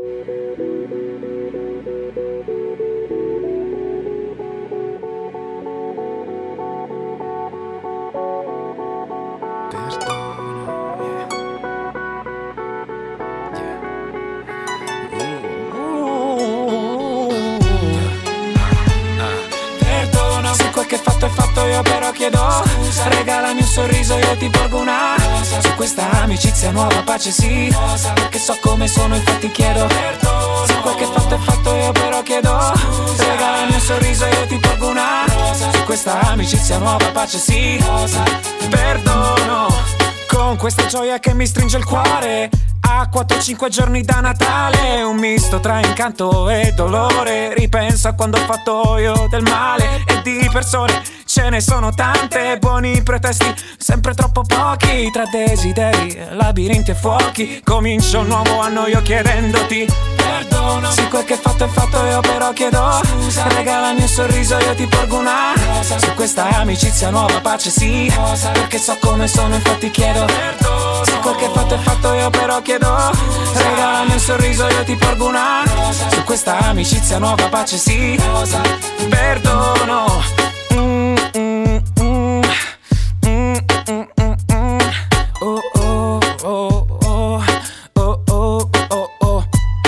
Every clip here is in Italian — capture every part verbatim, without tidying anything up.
Che fatto è fatto, io però chiedo scusa. Regalami un sorriso, io ti porgo una rosa. Su questa amicizia nuova pace sì rosa. Perché so come sono, infatti chiedo perdono. Se quel che fatto è fatto, io però chiedo scusa. Regalami un sorriso, io ti porgo una rosa. Su questa amicizia nuova pace sì rosa. Perdono. Con questa gioia che mi stringe il cuore, a quattro cinque giorni da Natale, un misto tra incanto e dolore. Ripenso a quando ho fatto io del male, e di persone ce ne sono tante. Buoni pretesti, sempre troppo pochi. Tra desideri, labirinti e fuochi, comincio un nuovo anno io chiedendoti perdono. Sì, quel che fatto è fatto, io però chiedo scusa. Regalami un sorriso, io ti porgo una rosa. Su questa amicizia nuova pace sì rosa. Perché so come sono, infatti chiedo perdono. Sì, quel che fatto è fatto, io però chiedo scusa. Regalami un sorriso, io ti porgo una rosa. Su questa amicizia nuova pace sì rosa. Perdono. mm, mm, mm, mm, mm, mm. Oh, oh, oh, oh. Oh, oh, oh, oh.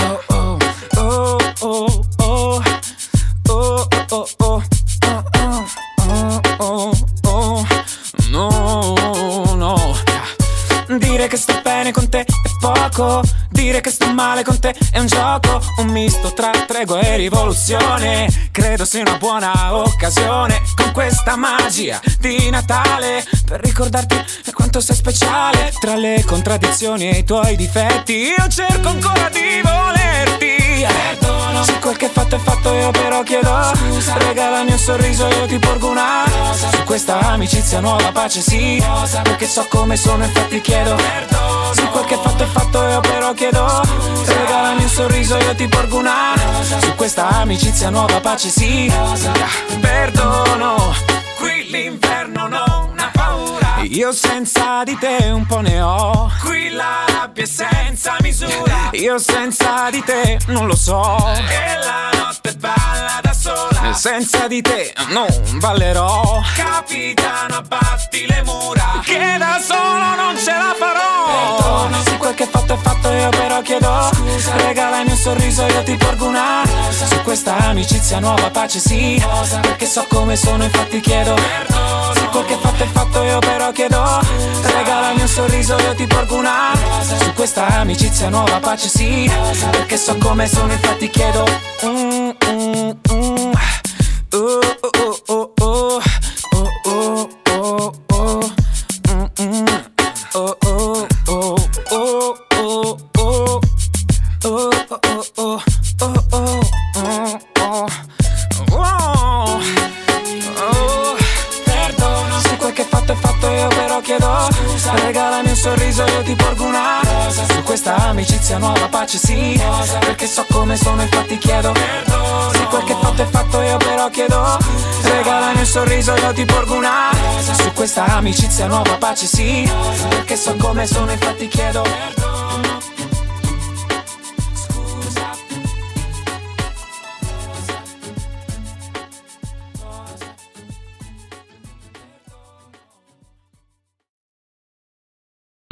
Oh, oh, oh. Oh, oh, oh. Oh, oh, oh. No, no. Dire che sto bene con te è poco, dire che sto male con te è un gioco, un misto tra tregua e rivoluzione. Credo sia una buona occasione, con questa magia di Natale, per ricordarti quanto sei speciale. Tra le contraddizioni e i tuoi difetti, io cerco ancora di volerti. Perdono. Se quel che fatto è fatto, io però chiedo scusa. Regalami un sorriso, io ti porgo una rosa. Su questa amicizia nuova pace sì rosa. Perché so come sono, infatti chiedo perdono. Se quel che fatto è fatto, io però chiedo scusa. Regalami un sorriso, io ti porgo una rosa. Su questa amicizia nuova pace sì rosa. Perdono. Qui l'inferno non ha paura, io senza di te un po' ne ho. Qui la rabbia è senza misura, io senza di te non lo so. E la notte balla da sola, senza di te non ballerò. Capitano, abbatti le mura, che da solo non ce la farò. Perdono. Se quel che fatto è fatto, io però chiedo scusa. Regalami un sorriso, io ti porgo una rosa. Su questa amicizia nuova pace sì rosa. Perché so come sono, infatti chiedo perdono. Se quel che fatto è fatto, io però chiedo scusa. Regalami un sorriso, io ti porgo una rosa. Su questa amicizia nuova pace sì rosa. Perché so come sono, infatti chiedo mm, mm, mm. Oh, oh, oh, oh. Oh, oh, oh, oh. Mm, mm. Oh, oh, oh, oh, oh, oh. Oh, oh, oh, oh, oh, oh, oh. Oh, oh. Perdono. Se quel che fatto è fatto, io però chiedo scusa. Regalami un sorriso, io ti porgo una rosa. Su questa amicizia nuova pace sì rosa. Perché so come sono, infatti chiedo perdono. Se quel che fatto è fatto, io però chiedo scusa. Regalami un sorriso, io ti porgo una rosa. Su questa amicizia nuova pace sì rosa. Perché so come sono, infatti chiedo perdono.